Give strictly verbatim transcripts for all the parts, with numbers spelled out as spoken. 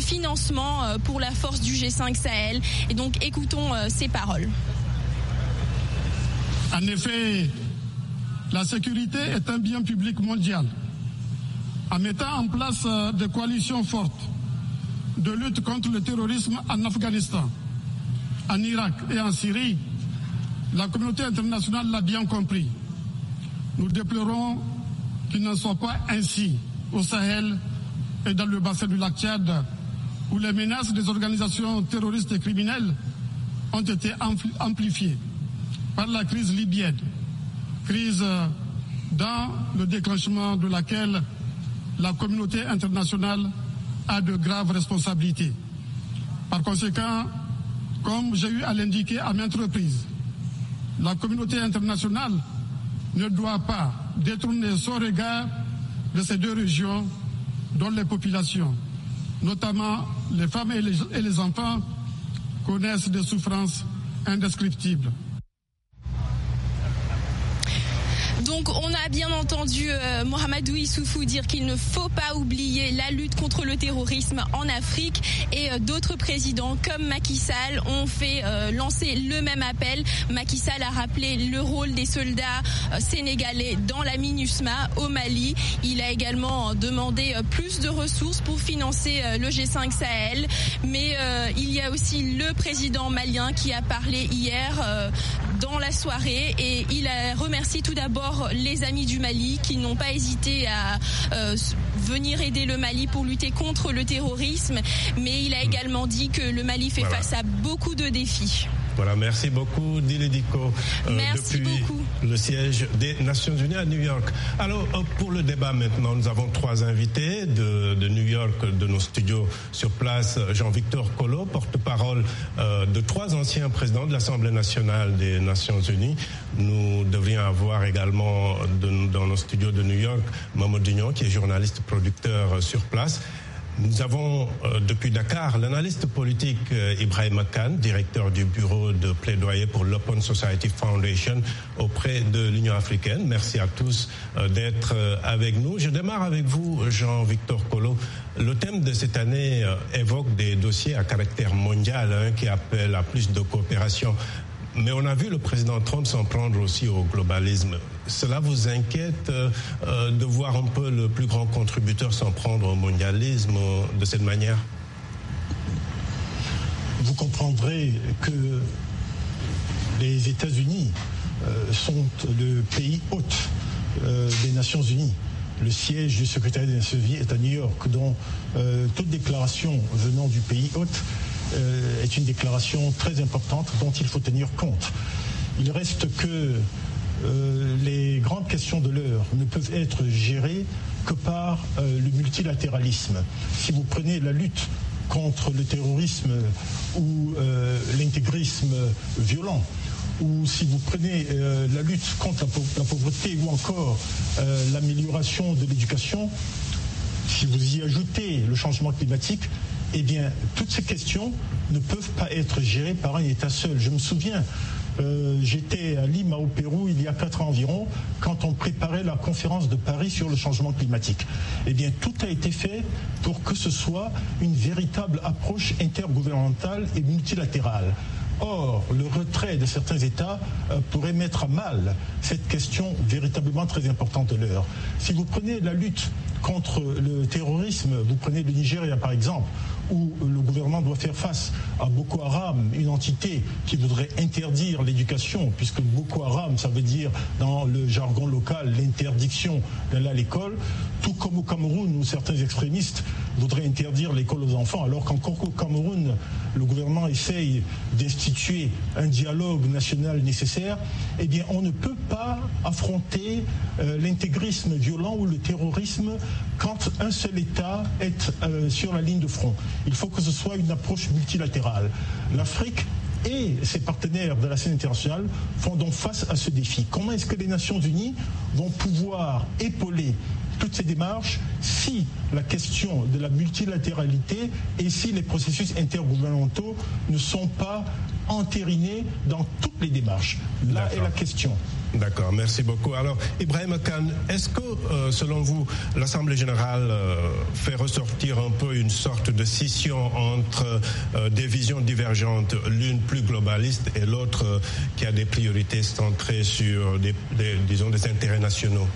financement pour la force du G cinq Sahel. Et donc écoutons ces paroles. En effet, la sécurité est un bien public mondial. En mettant en place des coalitions fortes de lutte contre le terrorisme en Afghanistan, en Irak et en Syrie, la communauté internationale l'a bien compris. Nous déplorons qu'il n'en soit pas ainsi au Sahel et dans le bassin du lac Tchad, où les menaces des organisations terroristes et criminelles ont été amplifiées par la crise libyenne, crise dans le déclenchement de laquelle la communauté internationale a de graves responsabilités. Par conséquent, comme j'ai eu à l'indiquer à maintes reprises, la communauté internationale ne doit pas détourner son regard de ces deux régions dont les populations, notamment les femmes et les, et les enfants, connaissent des souffrances indescriptibles. Donc on a bien entendu euh, Mahamadou Issoufou dire qu'il ne faut pas oublier la lutte contre le terrorisme en Afrique, et euh, d'autres présidents comme Macky Sall ont fait euh, lancer le même appel. Macky Sall a rappelé le rôle des soldats euh, sénégalais dans la MINUSMA au Mali. Il a également demandé euh, plus de ressources pour financer euh, le G cinq Sahel, mais euh, il y a aussi le président malien qui a parlé hier euh, dans la soirée, et il a remercié tout d'abord les amis du Mali qui n'ont pas hésité à euh, venir aider le Mali pour lutter contre le terrorisme, mais il a également dit que le Mali fait voilà. face à beaucoup de défis. Voilà, merci beaucoup Dile Diko euh, merci depuis beaucoup. le siège des Nations Unies à New York. Alors euh, pour le débat maintenant, nous avons trois invités de, de New York, de nos studios sur place. Jean-Victor Kolo, porte-parole euh, de trois anciens présidents de l'Assemblée nationale des Nations Unies. Nous devrions avoir également de, dans nos studios de New York Mamadou Dignon, qui est journaliste producteur sur place. Nous avons euh, depuis Dakar l'analyste politique euh, Ibrahima Kane, directeur du bureau de plaidoyer pour l'Open Society Foundation auprès de l'Union africaine. Merci à tous euh, d'être euh, avec nous. Je démarre avec vous, Jean-Victor Kolo. Le thème de cette année euh, évoque des dossiers à caractère mondial hein, qui appellent à plus de coopération. Mais on a vu le président Trump s'en prendre aussi au globalisme. Cela vous inquiète euh, de voir un peu le plus grand contributeur s'en prendre au mondialisme euh, de cette manière? Vous comprendrez que les États-Unis euh, sont le pays hôte euh, des Nations Unies. Le siège du secrétariat des Nations Unies est à New York, dont euh, toute déclaration venant du pays hôte Euh, est une déclaration très importante dont il faut tenir compte. Il reste que euh, les grandes questions de l'heure ne peuvent être gérées que par euh, le multilatéralisme. Si vous prenez la lutte contre le terrorisme ou euh, l'intégrisme violent, ou si vous prenez euh, la lutte contre la, pau- la pauvreté ou encore euh, l'amélioration de l'éducation, si vous y ajoutez le changement climatique, eh bien, toutes ces questions ne peuvent pas être gérées par un État seul. Je me souviens, euh, j'étais à Lima au Pérou il y a quatre ans environ, quand on préparait la conférence de Paris sur le changement climatique. Eh bien, tout a été fait pour que ce soit une véritable approche intergouvernementale et multilatérale. Or, le retrait de certains États euh, pourrait mettre à mal cette question véritablement très importante de l'heure. Si vous prenez la lutte contre le terrorisme, vous prenez le Nigeria par exemple, où le gouvernement doit faire face à Boko Haram, une entité qui voudrait interdire l'éducation, puisque Boko Haram, ça veut dire dans le jargon local l'interdiction d'aller à l'école, tout comme au Cameroun où certains extrémistes voudraient interdire l'école aux enfants, alors qu'encore au Cameroun, le gouvernement essaye d'instituer un dialogue national nécessaire. Eh bien, on ne peut pas affronter euh, l'intégrisme violent ou le terrorisme quand un seul État est euh, sur la ligne de front. Il faut que ce soit une approche multilatérale. L'Afrique et ses partenaires de la scène internationale font donc face à ce défi. Comment est-ce que les Nations Unies vont pouvoir épauler toutes ces démarches si la question de la multilatéralité et si les processus intergouvernementaux ne sont pas entérinés dans toutes les démarches? Là est la question. D'accord, merci beaucoup. Alors, Ibrahim Kane, est-ce que, euh, selon vous, l'Assemblée générale euh, fait ressortir un peu une sorte de scission entre euh, des visions divergentes, l'une plus globaliste et l'autre euh, qui a des priorités centrées sur, des, des, disons, des intérêts nationaux?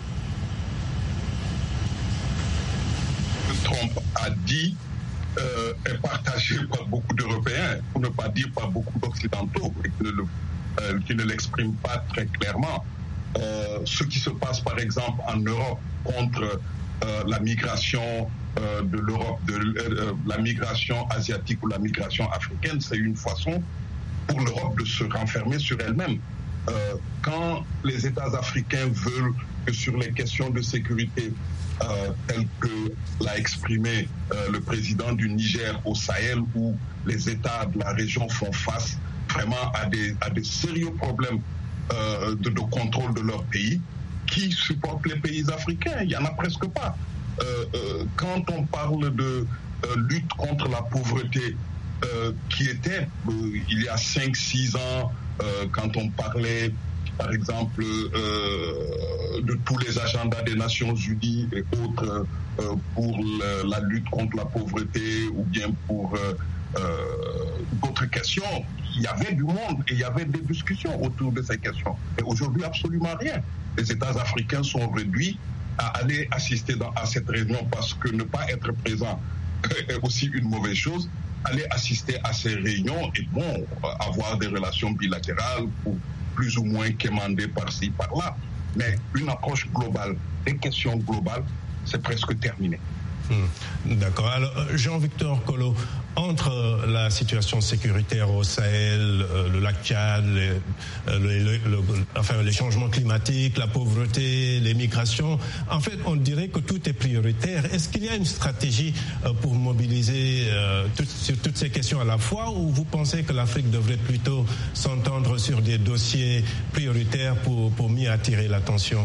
Trump a dit euh, est partagé par beaucoup d'Européens, pour ne pas dire par beaucoup d'Occidentaux, et que le Euh, qui ne l'expriment pas très clairement. Euh, ce qui se passe par exemple en Europe contre euh, la migration euh, de l'Europe, de euh, la migration asiatique ou la migration africaine, c'est une façon pour l'Europe de se renfermer sur elle-même. Euh, quand les États africains veulent que sur les questions de sécurité, euh, telles que l'a exprimé euh, le président du Niger au Sahel, où les États de la région font face vraiment à des, à des sérieux problèmes euh, de, de contrôle de leur pays, qui supportent les pays africains? Il n'y en a presque pas. Euh, euh, quand on parle de euh, lutte contre la pauvreté, euh, qui était, euh, il y a cinq six ans, euh, quand on parlait, par exemple, euh, de tous les agendas des Nations Unies et autres euh, pour le, la lutte contre la pauvreté ou bien pour euh, euh, d'autres questions, il y avait du monde et il y avait des discussions autour de ces questions. Et aujourd'hui, absolument rien. Les États africains sont réduits à aller assister dans, à cette réunion parce que ne pas être présent est aussi une mauvaise chose. Aller assister à ces réunions et bon, avoir des relations bilatérales ou plus ou moins quémander par-ci, par-là. Mais une approche globale, des questions globales, c'est presque terminé. Mmh. D'accord. Alors, Jean-Victor Kolo, entre la situation sécuritaire au Sahel, euh, le lac Tchad, les, euh, le, le, le, enfin, les changements climatiques, la pauvreté, les migrations, en fait, on dirait que tout est prioritaire. Est-ce qu'il y a une stratégie euh, pour mobiliser euh, tout, sur toutes ces questions à la fois, ou vous pensez que l'Afrique devrait plutôt s'entendre sur des dossiers prioritaires pour, pour mieux attirer l'attention?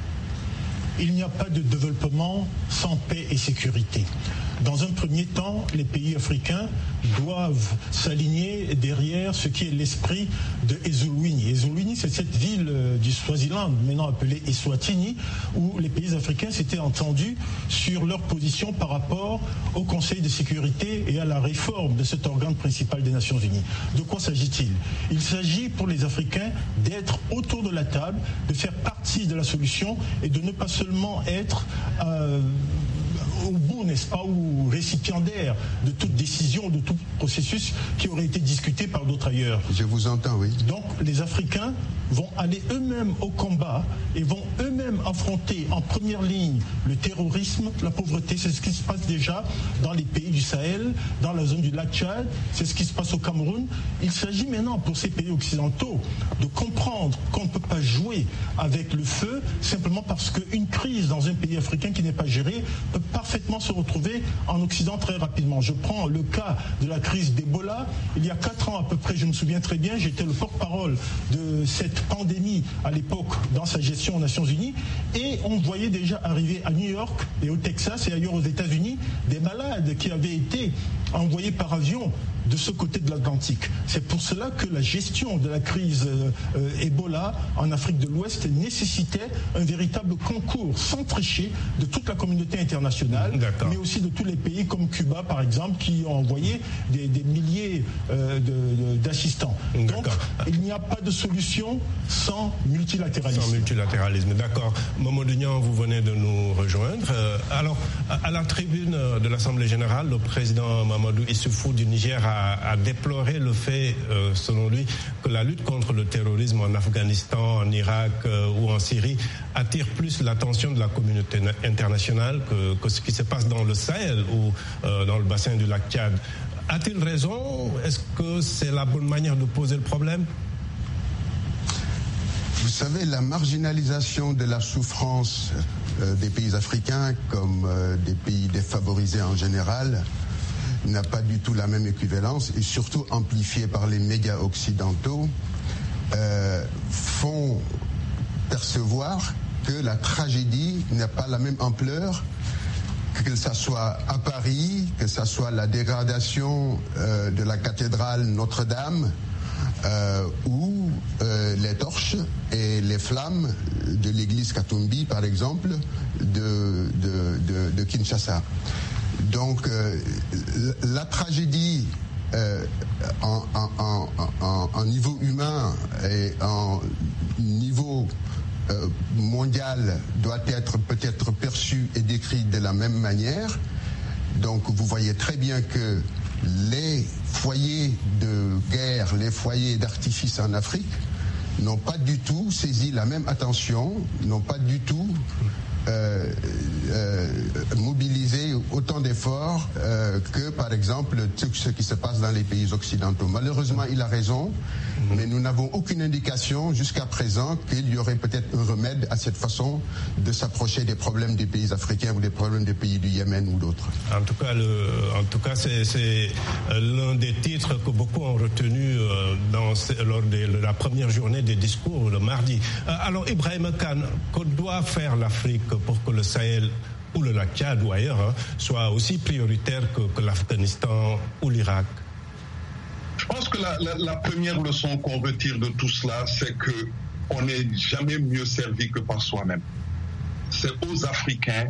Il n'y a pas de développement sans paix et sécurité. Dans un premier temps, les pays africains doivent s'aligner derrière ce qui est l'esprit de Ezulwini. Ezulwini, c'est cette ville du Swaziland, maintenant appelée Eswatini, où les pays africains s'étaient entendus sur leur position par rapport au Conseil de sécurité et à la réforme de cet organe principal des Nations Unies. De quoi s'agit-il? Il s'agit pour les Africains d'être autour de la table, de faire partie de la solution et de ne pas seulement être euh, au bout, n'est-ce pas, ou récipiendaire de toute décision, de tout processus qui aurait été discuté par d'autres ailleurs. Je vous entends, oui. Donc les Africains vont aller eux-mêmes au combat et vont eux-mêmes affronter en première ligne le terrorisme, la pauvreté. C'est ce qui se passe déjà dans les pays du Sahel, dans la zone du lac Tchad, c'est ce qui se passe au Cameroun. Il s'agit maintenant pour ces pays occidentaux de comprendre qu'on ne peut pas jouer avec le feu simplement parce qu'une crise dans un pays africain qui n'est pas gérée peut parfaitement se retrouver en Occident très rapidement. Je prends le cas de la crise d'Ebola. Il y a quatre ans à peu près, je me souviens très bien, j'étais le porte-parole de cette pandémie à l'époque dans sa gestion aux Nations Unies et on voyait déjà arriver à New York et au Texas et ailleurs aux États-Unis des malades qui avaient été envoyés par avion de ce côté de l'Atlantique. C'est pour cela que la gestion de la crise euh, Ebola en Afrique de l'Ouest nécessitait un véritable concours sans tricher de toute la communauté internationale, mais aussi de tous les pays comme Cuba par exemple qui ont envoyé des, des milliers euh, de, de, d'assistants. Donc il n'y a pas de solution sans multilatéralisme. Sans multilatéralisme, d'accord. Mamadou Niang, vous venez de nous rejoindre. Euh, alors, à la tribune de l'Assemblée générale, le président Mamadou Issoufou du Niger a a déploré le fait, euh, selon lui, que la lutte contre le terrorisme en Afghanistan, en Irak euh, ou en Syrie attire plus l'attention de la communauté internationale que, que ce qui se passe dans le Sahel ou euh, dans le bassin du lac Tchad. A-t-il raison? Est-ce que c'est la bonne manière de poser le problème? Vous savez, la marginalisation de la souffrance euh, des pays africains comme euh, des pays défavorisés en général n'a pas du tout la même équivalence et surtout amplifiée par les médias occidentaux euh, font percevoir que la tragédie n'a pas la même ampleur, que ça soit à Paris, que ça soit la dégradation euh, de la cathédrale Notre-Dame euh, où euh, les torches et les flammes de l'église Katumbi, par exemple, de, de, de, de Kinshasa. Donc, euh, la tragédie euh, en, en, en, en niveau humain et en niveau euh, mondial doit être peut-être perçue et décrite de la même manière. Donc, vous voyez très bien que les foyers de guerre, les foyers d'artifice en Afrique n'ont pas du tout saisi la même attention, n'ont pas du tout euh, euh, mobilisé autant d'efforts euh, que, par exemple, tout ce qui se passe dans les pays occidentaux. Malheureusement, il a raison, mais nous n'avons aucune indication jusqu'à présent qu'il y aurait peut-être un remède à cette façon de s'approcher des problèmes des pays africains ou des problèmes des pays du Yémen ou d'autres. En tout cas, le, en tout cas, c'est, c'est l'un des titres que beaucoup ont retenu euh, dans, lors de, de la première journée des discours le mardi. Euh, alors, Ibrahim Khan, que doit faire l'Afrique pour que le Sahel ou le lac Tchad ou ailleurs hein, soit aussi prioritaire que, que l'Afghanistan ou l'Irak? Je pense que la, la, la première leçon qu'on retire de tout cela, c'est qu'on n'est jamais mieux servi que par soi-même. C'est aux Africains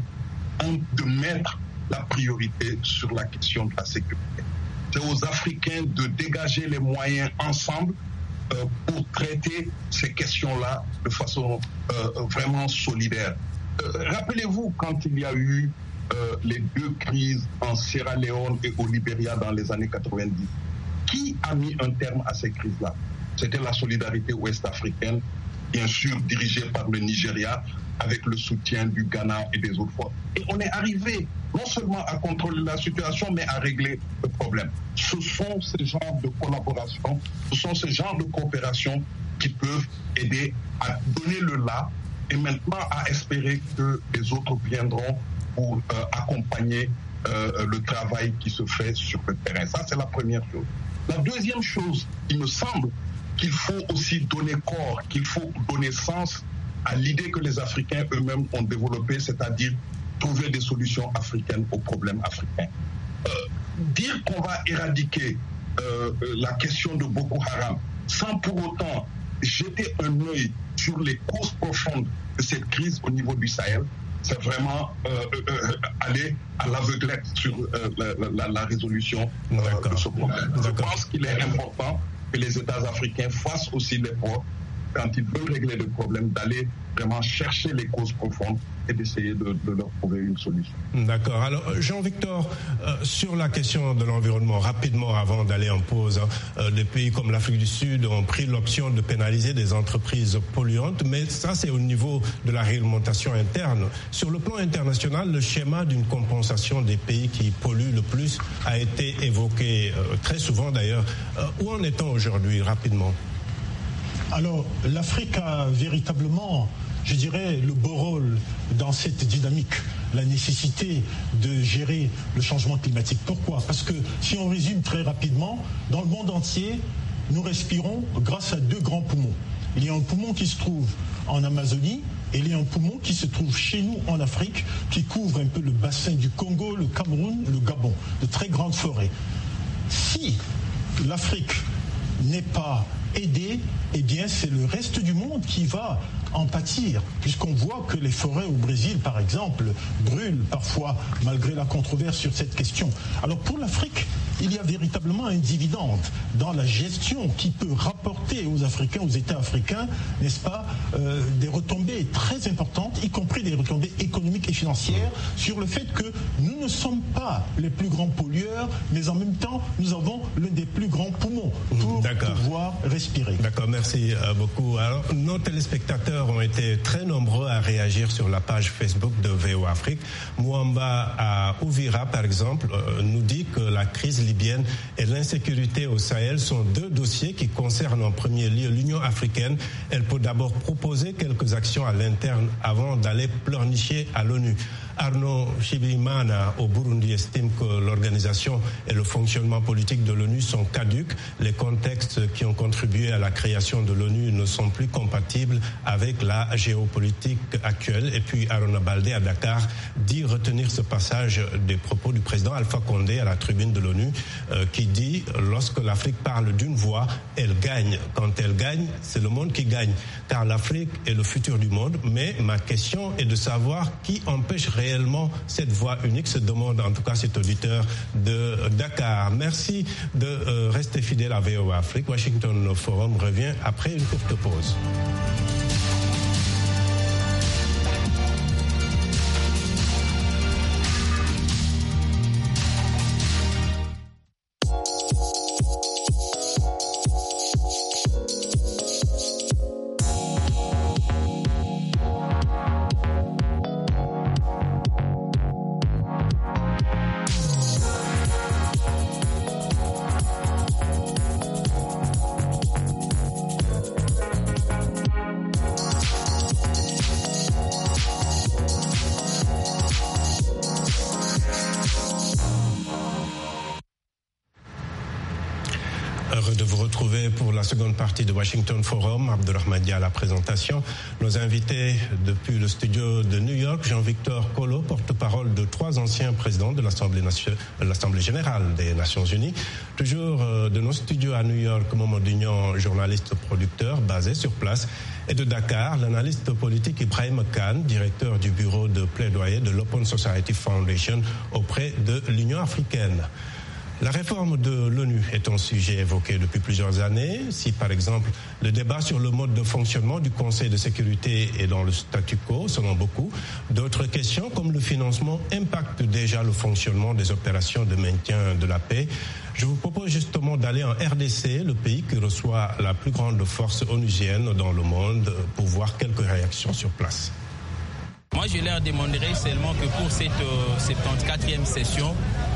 de mettre la priorité sur la question de la sécurité. C'est aux Africains de dégager les moyens ensemble euh, pour traiter ces questions-là de façon euh, vraiment solidaire. Euh, rappelez-vous quand il y a eu euh, les deux crises en Sierra Leone et au Libéria dans les années quatre-vingt-dix. Qui a mis un terme à ces crises-là? C'était la solidarité ouest-africaine, bien sûr dirigée par le Nigeria, avec le soutien du Ghana et des autres fois. Et on est arrivé non seulement à contrôler la situation, mais à régler le problème. Ce sont ces genres de collaboration, ce sont ces genres de coopération qui peuvent aider à donner le là et maintenant à espérer que les autres viendront pour euh, accompagner euh, le travail qui se fait sur le terrain. Ça, c'est la première chose. La deuxième chose, il me semble qu'il faut aussi donner corps, qu'il faut donner sens à l'idée que les Africains eux-mêmes ont développée, c'est-à-dire trouver des solutions africaines aux problèmes africains. Euh, dire qu'on va éradiquer euh, la question de Boko Haram sans pour autant jeter un œil sur les causes profondes de cette crise au niveau du Sahel, c'est vraiment euh, euh, aller à l'aveuglette sur euh, la, la, la résolution euh, de ce problème. Je pense qu'il est important que les États africains fassent aussi l'effort, quand ils veulent régler le problème, d'aller vraiment chercher les causes profondes et d'essayer de, de leur trouver une solution. D'accord. Alors, Jean-Victor, euh, sur la question de l'environnement, rapidement avant d'aller en pause, hein, euh, des pays comme l'Afrique du Sud ont pris l'option de pénaliser des entreprises polluantes, mais ça, c'est au niveau de la réglementation interne. Sur le plan international, le schéma d'une compensation des pays qui polluent le plus a été évoqué euh, très souvent d'ailleurs. Euh, où en est-on aujourd'hui, rapidement? Alors, l'Afrique a véritablement, je dirais, le beau rôle dans cette dynamique, la nécessité de gérer le changement climatique. Pourquoi? Parce que, si on résume très rapidement, dans le monde entier, nous respirons grâce à deux grands poumons. Il y a un poumon qui se trouve en Amazonie et il y a un poumon qui se trouve chez nous en Afrique, qui couvre un peu le bassin du Congo, le Cameroun, le Gabon, de très grandes forêts. Si l'Afrique n'est pas aidée, eh bien c'est le reste du monde qui va en pâtir, puisqu'on voit que les forêts au Brésil, par exemple, brûlent parfois, malgré la controverse sur cette question. Alors pour l'Afrique, il y a véritablement un dividende dans la gestion qui peut rapporter aux Africains, aux États africains, n'est-ce pas, euh, des retombées très importantes, y compris des retombées économiques et financières, sur le fait que nous ne sommes pas les plus grands pollueurs, mais en même temps, nous avons l'un des plus grands poumons pour D'accord. pouvoir respirer. D'accord, merci beaucoup. Alors, nos téléspectateurs ont été très nombreux à réagir sur la page Facebook de V O Afrique. Mouamba à Ouvira, par exemple, euh, nous dit que la crise libyenne et l'insécurité au Sahel sont deux dossiers qui concernent en premier lieu l'Union africaine. Elle peut d'abord proposer quelques actions à l'interne avant d'aller pleurnicher à l'ONU. Arnaud Shibimana au Burundi estime que l'organisation et le fonctionnement politique de l'ONU sont caduques. Les contextes qui ont contribué à la création de l'ONU ne sont plus compatibles avec la géopolitique actuelle. Et puis Arona Baldé à Dakar dit retenir ce passage des propos du président Alpha Condé à la tribune de l'ONU euh, qui dit lorsque l'Afrique parle d'une voix, elle gagne. Quand elle gagne, c'est le monde qui gagne. Car l'Afrique est le futur du monde. Mais ma question est de savoir qui empêche réellement cette voix unique, se demande en tout cas cet auditeur de Dakar. Merci de euh, rester fidèle à V O A Afrique. Washington Forum revient après une courte pause. De vous retrouver pour la seconde partie de Washington Forum. Abdelrahman Dia à la présentation. Nos invités depuis le studio de New York, Jean-Victor Kolo, porte-parole de trois anciens présidents de l'Assemblée, nation... l'Assemblée générale des Nations Unies. Toujours de nos studios à New York, Momo Dignon, journaliste producteur basé sur place. Et de Dakar, l'analyste politique Ibrahim Khan, directeur du bureau de plaidoyer de l'Open Society Foundation auprès de l'Union africaine. La réforme de l'ONU est un sujet évoqué depuis plusieurs années. Si, par exemple, le débat sur le mode de fonctionnement du Conseil de sécurité est dans le statu quo, selon beaucoup, d'autres questions, comme le financement, impactent déjà le fonctionnement des opérations de maintien de la paix. Je vous propose justement d'aller en R D C, le pays qui reçoit la plus grande force onusienne dans le monde, pour voir quelques réactions sur place. Moi, je leur demanderai seulement que pour cette euh, soixante-quatrième session,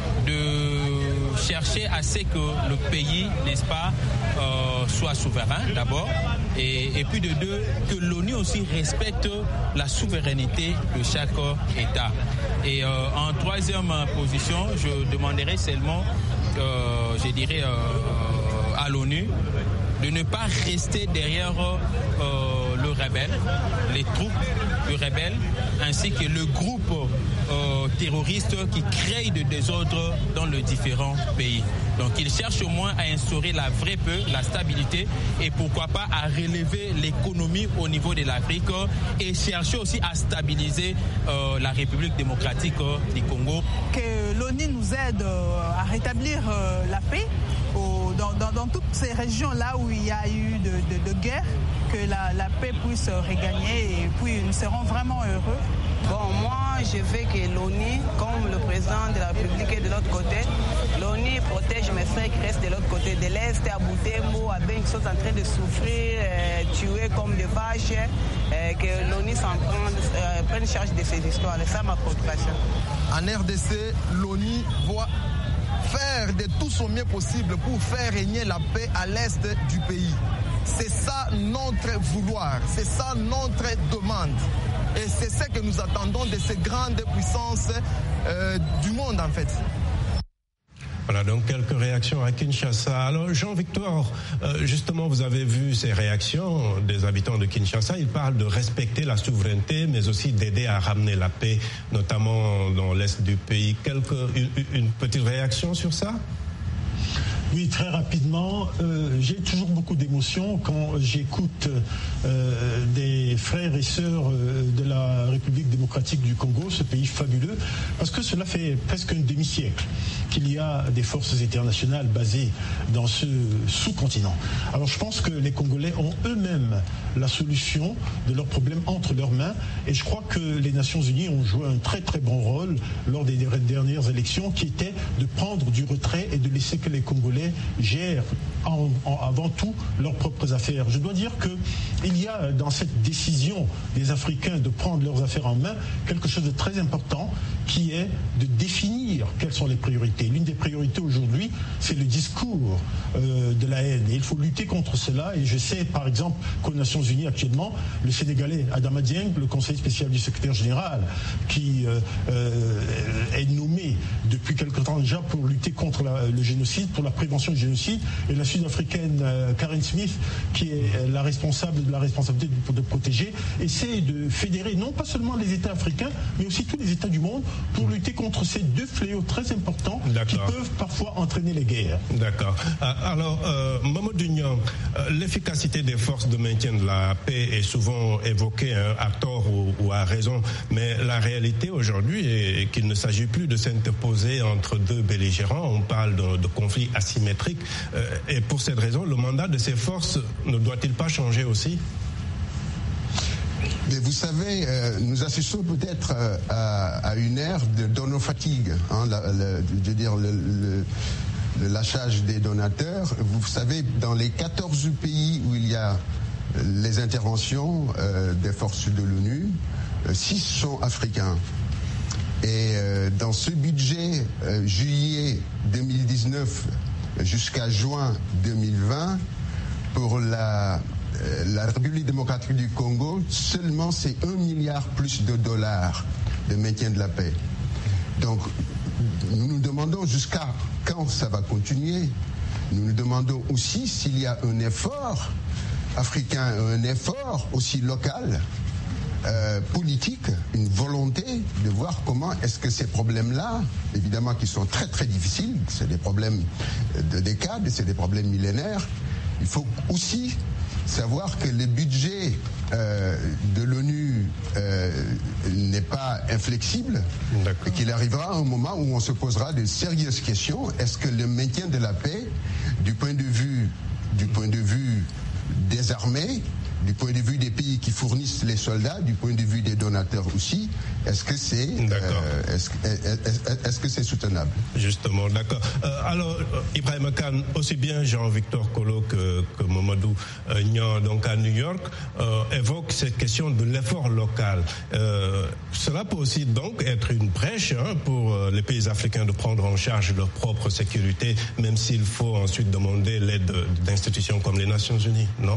de chercher à ce que le pays, n'est-ce pas, euh, soit souverain d'abord, et, et puis de deux, que l'ONU aussi respecte la souveraineté de chaque État. Et euh, en troisième position, je demanderai seulement, euh, je dirais, euh, à l'ONU de ne pas rester derrière euh, le rebelle, les troupes du rebelle, ainsi que le groupe euh, terroriste qui crée de désordre dans les différents pays. Donc ils cherchent au moins à instaurer la vraie paix, la stabilité, et pourquoi pas à relever l'économie au niveau de l'Afrique, et chercher aussi à stabiliser euh, la République démocratique euh, du Congo. Que l'ONU nous aide euh, à rétablir euh, la paix au, dans, dans, dans toutes ces régions-là où il y a eu de, de, de guerre, que la, la paix puisse regagner, et puis nous serons vraiment heureux. Bon, moi, je veux que l'ONU, comme le président de la République est de l'autre côté, l'ONU protège mes frères qui restent de l'autre côté, de l'Est, à Boutembo, à Ben, qui sont en train de souffrir, euh, tués comme des vaches, euh, que l'ONU s'en prenne, euh, prenne charge de ces histoires. C'est ça ma préoccupation. En R D C, l'ONU doit faire de tout son mieux possible pour faire régner la paix à l'Est du pays. C'est ça notre vouloir, c'est ça notre demande. Et c'est ce que nous attendons de ces grandes puissances euh, du monde, en fait. Voilà, donc quelques réactions à Kinshasa. Alors, Jean-Victor, euh, justement, vous avez vu ces réactions des habitants de Kinshasa. Ils parlent de respecter la souveraineté, mais aussi d'aider à ramener la paix, notamment dans l'Est du pays. Quelque, une, une petite réaction sur ça ? Oui, très rapidement. Euh, j'ai toujours beaucoup d'émotions quand j'écoute euh, des frères et sœurs euh, de la République démocratique du Congo, ce pays fabuleux, parce que cela fait presque un demi-siècle qu'il y a des forces internationales basées dans ce sous-continent. Alors je pense que les Congolais ont eux-mêmes la solution de leurs problèmes entre leurs mains, et je crois que les Nations Unies ont joué un très très bon rôle lors des dernières élections, qui était de prendre du retrait et de laisser que les Congolais gèrent en, en, avant tout leurs propres affaires. Je dois dire qu'il y a dans cette décision des Africains de prendre leurs affaires en main quelque chose de très important qui est de définir quelles sont les priorités. L'une des priorités aujourd'hui, c'est le discours euh, de la haine. Et il faut lutter contre cela. Et je sais, par exemple, qu'aux Nations Unies actuellement, le Sénégalais Adama Dieng, le conseiller spécial du secrétaire général, qui euh, euh, est nommé depuis quelque temps déjà pour lutter contre la, le génocide, pour la prévention du génocide, et la Sud-Africaine euh, Karen Smith, qui est la responsable de la responsabilité de, de protéger, essaie de fédérer non pas seulement les États africains, mais aussi tous les États du monde pour lutter contre ces deux fléaux très importants qui peuvent parfois entraîner les guerres. D'accord. Alors, euh, Mamadou Niang, euh, l'efficacité des forces de maintien de la paix est souvent évoquée hein, à tort ou, ou à raison, mais la réalité aujourd'hui est qu'il ne s'agit plus de s'interposer entre deux belligérants. On parle de, de conflits asymétriques. Euh, et pour cette raison, le mandat de ces forces ne doit-il pas changer aussi ? Mais vous savez, euh, nous assistons peut-être euh, à, à une ère de donofatigue, hein, la, la, je veux dire le, le, le lâchage des donateurs. Vous savez, dans les quatorze pays où il y a les interventions euh, des forces de l'ONU, euh, six sont africains. Et euh, dans ce budget euh, juillet deux mille dix-neuf jusqu'à juin deux mille vingt, pour la la République démocratique du Congo, seulement c'est un milliard plus de dollars de maintien de la paix. Donc, nous nous demandons jusqu'à quand ça va continuer. Nous nous demandons aussi s'il y a un effort africain, un effort aussi local, euh, politique, une volonté de voir comment est-ce que ces problèmes-là, évidemment qui sont très très difficiles, c'est des problèmes de décades, c'est des problèmes millénaires, il faut aussi savoir que le budget euh, de l'ONU euh, n'est pas inflexible. D'accord. Et qu'il arrivera un moment où on se posera de sérieuses questions. Est-ce que le maintien de la paix, du point de vue, du point de vue des armées, du point de vue des pays qui fournissent les soldats, du point de vue des donateurs aussi, est-ce que c'est euh, est-ce, est-ce, est-ce que c'est soutenable? Justement, d'accord. Euh, alors, Ibrahim Khan, aussi bien Jean-Victor Kolo que, que Mamadou euh, Niang, donc à New York, euh, évoque cette question de l'effort local. Euh, cela peut aussi donc être une brèche hein, pour euh, les pays africains de prendre en charge leur propre sécurité, même s'il faut ensuite demander l'aide d'institutions comme les Nations Unies, non?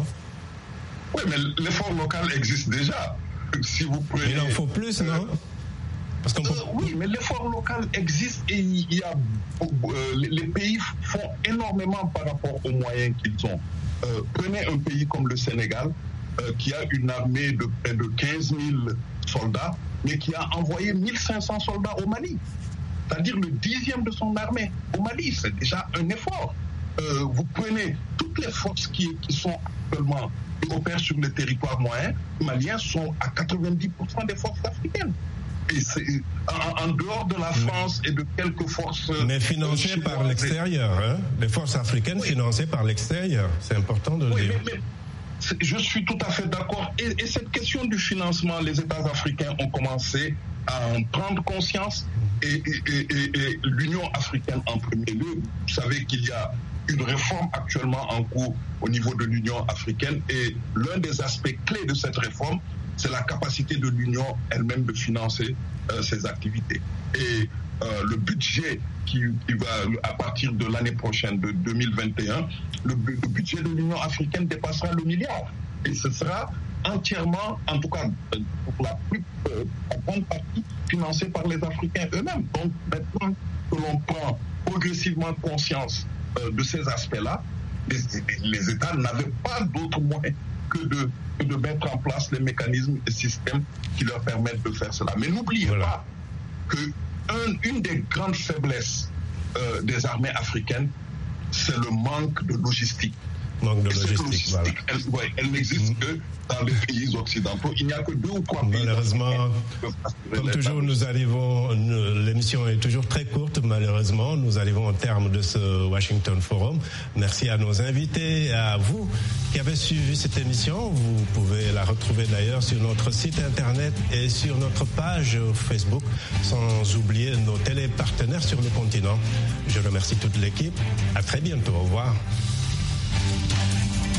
Oui, mais l'effort local existe déjà. Si vous prenez... Il en faut plus, non? Parce qu'on peut... euh, Oui, mais l'effort local existe et il y a, euh, les pays font énormément par rapport aux moyens qu'ils ont. Euh, prenez un pays comme le Sénégal, euh, qui a une armée de près de quinze mille soldats, mais qui a envoyé mille cinq cents soldats au Mali. C'est-à-dire le dixième de son armée au Mali. C'est déjà un effort. Euh, vous prenez toutes les forces qui, qui sont actuellement qui opèrent sur le territoire moyen, les Maliens sont à quatre-vingt-dix pour cent des forces africaines. Et c'est en, en dehors de la France et de quelques forces... Mais financées par l'extérieur, hein? Les forces africaines oui. financées par l'extérieur, c'est important de le oui, dire. Mais, mais je suis tout à fait d'accord. Et, et cette question du financement, les États africains ont commencé à en prendre conscience et, et, et, et, et l'Union africaine en premier lieu. Vous savez qu'il y a une réforme actuellement en cours au niveau de l'Union africaine et l'un des aspects clés de cette réforme, c'est la capacité de l'Union elle-même de financer euh, ses activités. Et euh, le budget qui, qui va, à partir de l'année prochaine, de deux mille vingt et un, le, le budget de l'Union africaine dépassera le milliard. Et ce sera entièrement, en tout cas pour la plus euh, la grande partie, financé par les Africains eux-mêmes. Donc maintenant que l'on prend progressivement conscience de ces aspects-là, les, les États n'avaient pas d'autre moyen que de, que de mettre en place les mécanismes et systèmes qui leur permettent de faire cela. Mais n'oubliez voilà. pas que un, une des grandes faiblesses euh, des armées africaines, c'est le manque de logistique. Manque de logistique, logistique voilà. elle, ouais, elle n'existe mmh. que dans les pays occidentaux. Il n'y a que deux ou trois pays. Malheureusement, comme toujours, nous arrivons, l'émission est toujours très courte, malheureusement. Nous arrivons au terme de ce Washington Forum. Merci à nos invités, à vous qui avez suivi cette émission. Vous pouvez la retrouver d'ailleurs sur notre site internet et sur notre page Facebook, sans oublier nos télépartenaires sur le continent. Je remercie toute l'équipe. À très bientôt. Au revoir.